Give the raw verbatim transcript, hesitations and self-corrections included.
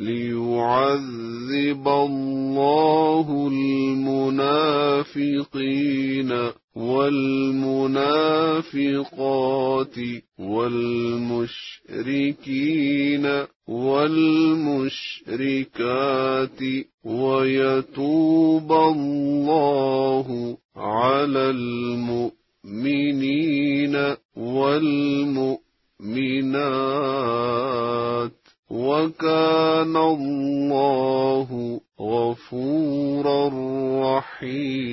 ليعذب الله المنافقين والمنافقات والمشركين والمشركات ويتوب الله على المؤمنين والمؤمنات وكان الله غفورا رحيما.